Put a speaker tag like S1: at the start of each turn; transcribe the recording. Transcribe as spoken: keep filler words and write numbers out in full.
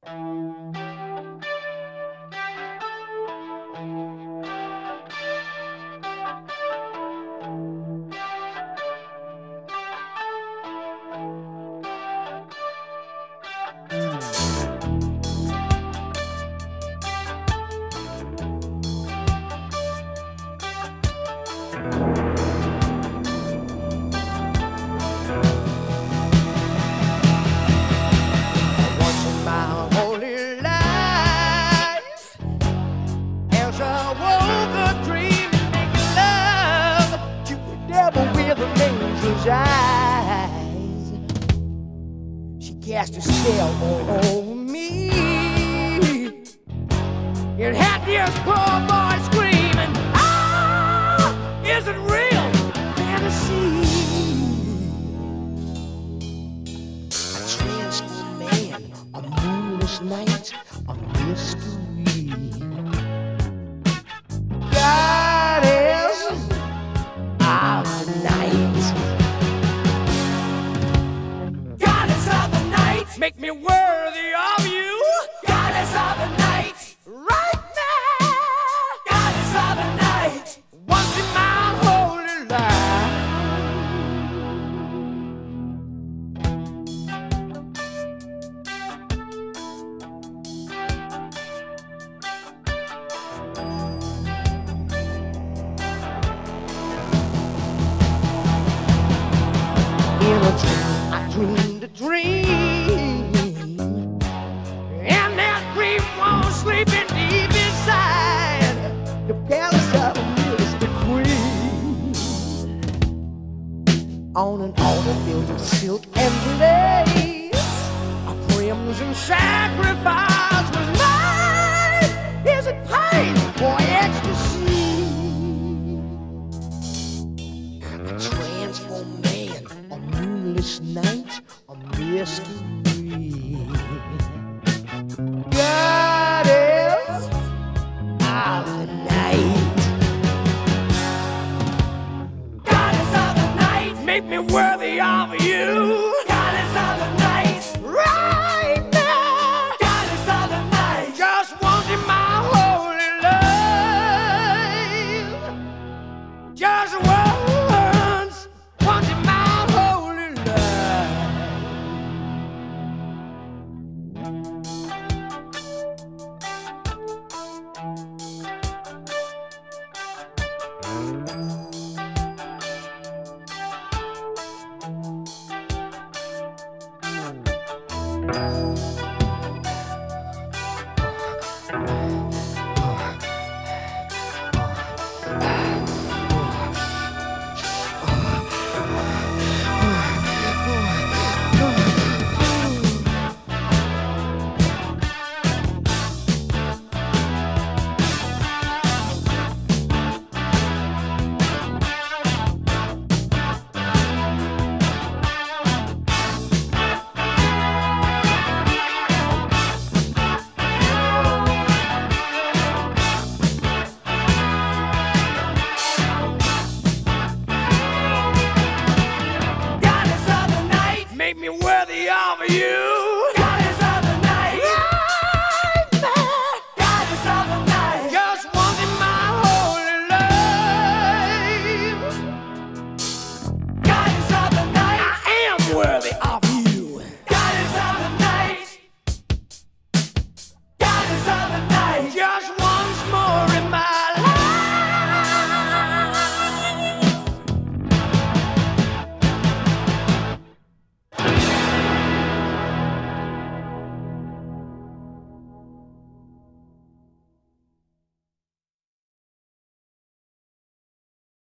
S1: Eyes. She cast a spell all over me. It had this poor boy screaming, ah, is it real fantasy? A transformed man, a moonless night, a mystery. God is our night. Make me worthy of you, goddess of the night, right now, goddess of the night, once in my holy life. In a dream, I dreamed a dream. Sleeping deep inside the palace of a mystic queen. On an altar built of silk and lace, a crimson sacrifice was mine. Is it pain or ecstasy? A transformed man, a moonless night, a mystery.